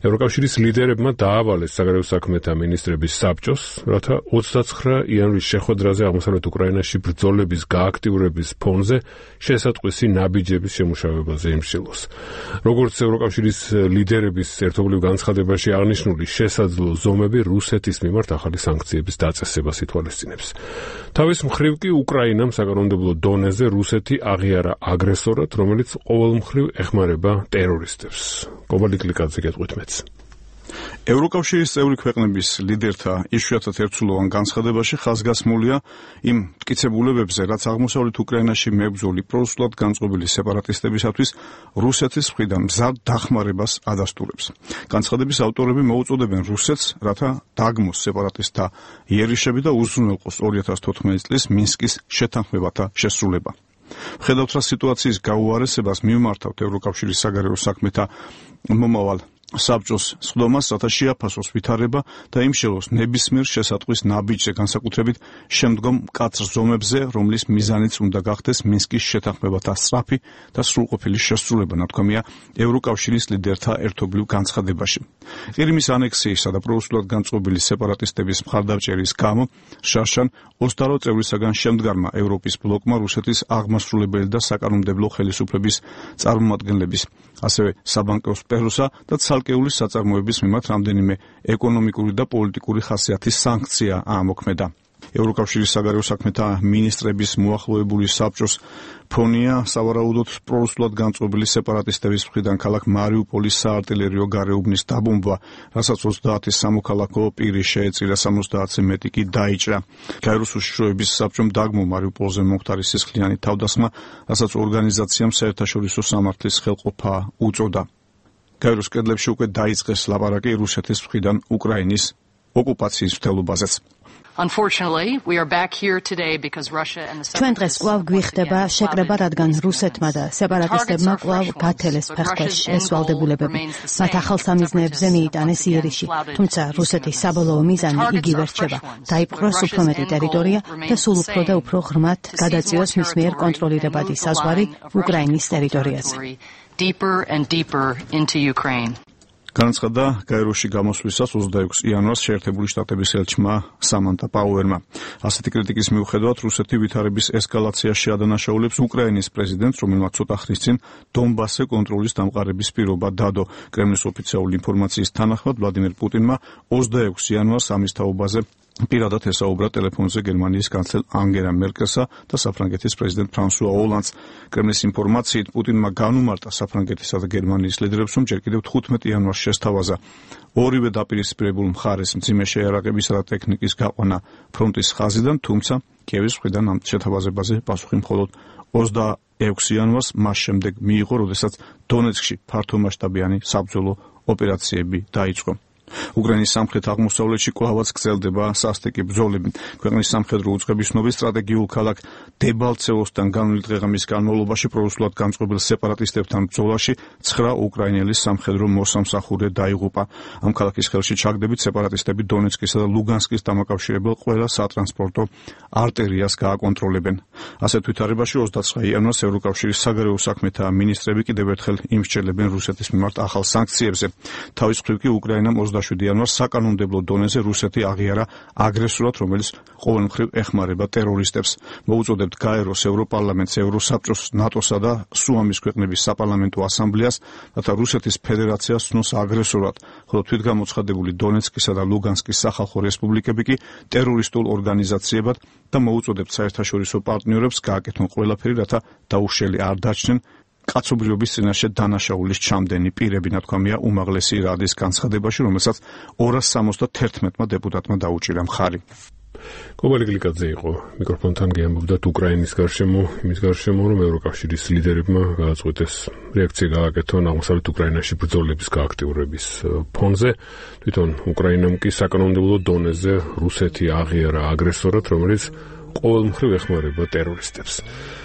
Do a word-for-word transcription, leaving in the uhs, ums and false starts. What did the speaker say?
ევროკავშირის ლიდერებმა დაავალეს საგარეო საქმეთა მინისტრების საბჭოს, რათა ოცდაცხრა იანვრის შეხვედრაზე აღმოსავლეთ უკრაინაში ბრძოლების გააქტიურების ფონზე შესატყვისი ნაბიჯების შემუშავებაზე იმსხილოს. როგორც ევროკავშირის ლიდერების ერთობლივ განცხადებაში აღნიშნული, შესაძლო ზომები რუსეთის მიმართ ახალი სანქციების დაწესებას ითვალისწინებს. თავის მხრივ კი უკრაინამ საკანონმდებლო დონეზე რუსეთი აღიარა აგრესორად, რომელიც ყოველმხრივ ეხმარება ტერორისტებს. კობალიკ ლიკაძე გეტყვით მეც. ევროკავშირის წევრი ქვეყნების ლიდერთა იშვიათად ერთსულოვან განცხადებაში ხაზგასმულია იმ მტკიცებულებებზე, რაც აღმოსავლეთ უკრაინაში მებრძოლი პრორუსულად განწყობილი სეპარატისტებისათვის რუსეთის მხრიდან მზარდ დახმარებას ადასტურებს. განცხადების ავტორები მოუწოდებენ რუსეთს, რათა დაგმოს სეპარატისტთა იერიშები და უზრუნველყოს ორი ათას თოთხმეტი წლის მინსკის შეთანხმებათა შესრულება. ვხედავთ, რა სიტუაციის გაუარესებას მივმართავთ ევროკავშირის საგარეო საქმეთა მომავალ საბჭოს სხდომას, რათა შეაფასოს ვითარება და იმშელოს ნებისმიერ შესატყვის ნაბიჯზე, განსაკუთრებით შემდგომ მკაცრ ზომებზე, რომლის მიზანიც უნდა გახდეს მინსკის შეთანხმებათა სწრაფი და სრულყოფილი შესრულება, ნათქვამია ევროკავშირის ლიდერთა ერთობლივ განცხადებაში. ყირიმის ანექსიისა და პრორუსულად განწყობილი სეპარატისტების მხარდამჭერის გამო შარშან ოცდაოთხ წევრისაგან შემდგარმა ევროპის ბლოკმა რუსეთის აღმასრულებელი და საკანონმდებლო ხელისუფლების წარმომადგენლების, ასევე საბანკო სფეროსა და ცალკეული საწარმოების მიმართ რამდენიმე ეკონომიკური და პოლიტიკური ხასიათის სანქცია აამოქმედა. ევროკავშირის საგარეო საქმეთა მინისტრების მოახლოებული საბჭოს ფონია სავარაუდოდ პრორუსულად განწყობილი სეპარატისტების მხრიდან ქალაქ მარიუპოლის საარტილერიო გარეუბნის დაბომბვა, რასაც ოცდაათი სამოქალაქო პირი შეეწირა, სამოცდაათზე მეტი კი დაიჭრა. გაეროს უშიშროების საბჭომ დაგმო მარიუპოლზე მომხდარი სისხლიანი თავდასხმა, რასაც ორგანიზაციამ საერთაშორისო სამართლის ხელყოფა უწოდა. გაეროს კედლებში უკვე დაიწყეს ლაპარაკი რუსეთის მხრიდან უკრაინის ოკუპაციის მცდელობაზეც. ჩვენ დღეს კვლავ გვიხდება შეკრება, რადგან რუსეთმა და სეპარატისტებმა კვლავ გათელეს ფეხქვეშ ეს ვალდებულებები. მათ ახალ სამიზნეებზე მიიტანეს იერიში, თუმცა რუსეთის საბოლოო მიზანი იგივე რჩება: დაიპყროს უფრო მეტი ტერიტორია და სულ უფრო და უფრო ღრმად გადაწიოს მის მიერ კონტროლირებადი საზღვარი უკრაინის ტერიტორიაზე. Deeper and deeper into Ukraine. განაცხადა გაეროში გამოსვლისას ოცდაექვსი იანვარს შეერთებული შტატების ელჩმა სამანტა პაუერმა. ასეთი კრიტიკის მიუხედავად რუსეთი ვითარების ესკალაციაში ადანაშაულებს უკრაინის პრეზიდენტს, რომელმაც ცოტა ხნის წინ დონბასზე კონტროლის დამყარების პირობა დადო. კრემლის ოფიციალური ინფორმაციის თანახმად ვლადიმერ პუტინმა ოცდაექვსი იანვარს ამის თაობაზე პირადად ესაუბრა ტელეფონზე გერმანიის კანცლერ ანგელა მერკელსა და საფრანგეთის პრეზიდენტ ფრანსუა ოლანდს. კრემლის ინფორმაციით პუტინმა განუმარტა საფრანგეთისა და გერმანიის ლიდერებს, რომ ჯერ კიდევ თხუთმეტი იანვარს შესთავაზა ორივე დაპირისპირებულ მხარეს მძიმე შეიარაღებისა და ტექნიკის გაყვანა ფრონტის ხაზიდან, თუმცა კიევის მხრიდან ამ შეთავაზებაზე პასუხი მხოლოდ ოცდაექვსი იანვარს მას შემდეგ მიიღო, როდესაც დონეცკში ფართომასშტაბიანი საბრძოლო ოპერაციები დაიწყო. უკრაინის სამხრეთ აღმოსავლეთში კვლავაც გრძელდება სასტიკი ბრძოლები. ქვეყნის სამხედრო უწყებისმობის სტრატეგიულ ქალაქ დებალცევოსთან განვლილი დღეღამის განმავლობაში პრორუსულად განწყობილ სეპარატისტებთან ბრძოლაში ცხრა უკრაინელი სამხედრო მოსამსახურე დაიღუპა. ამ ქალაქის ხელში ჩაგდებით სეპარატისტები დონეცკისა და ლუგანსკის დამაკავშირებელ ყველა სატრანსპორტო არტერიას გააკონტროლებენ. ასეთ ვითარებაში ოცდაცხრა იანვარს ევროკავშირის საგარეო საქმეთა მინისტრები კიდევ ერთხელ იმსჯელებენ რუსეთის მიმართ ახალ სანქციებზე. თავის მხრივ კი უკრაინამ ოცდაშვიდი იანვარს საკანონმდებლო დონეზე რუსეთი აღიარა აგრესორად, რომელიც ყოველმხრივ ეხმარება ტერორისტებს. მოუწოდებთ გაეროს, ევროპარლამენტს, ევროსაბჭოს, ნატოსა და სუამის ქვეყნების საპარლამენტო ასამბლეას, რათა რუსეთის ფედერაციას ცნოს აგრესორად, ხოლო თვითგამოცხადებული დონეცკისა და ლუგანსკის სახალხო რესპუბლიკები კი ტერორისტულ ორგანიზაციებად და მოუწოდებთ საერთაშორისო პარტნიორებს გააკეთონ ყველაფერი, რათა დაუშველი არ დაჩნენ კაცობრიობის წინაშე დანაშაულის ჩამდენი პირები, ნათქვამია უმაღლესი რადის განცხადებაში, რომელსაც ორას სამოცდათერთმეტმა დეპუტატმა დაუჭირა მხარი. კობალიკ ლიკაძე იყო მიკროფონთან, გეამბობდათ უკრაინის გარშემო, იმის გარშემო, რომ ევროკავშირის ლიდერებმა გააწყვეტეს რეაქცია გააკეთონ აღმოსავლეთ უკრაინაში ბრძოლების გააქტიურების ფონზე. თვითონ უკრაინამ კი საკანონმდებლო დონეზე რუსეთი აღიარა აგრესორად, რომელიც ყოველმხრივ ეხმარება ტერორისტებს.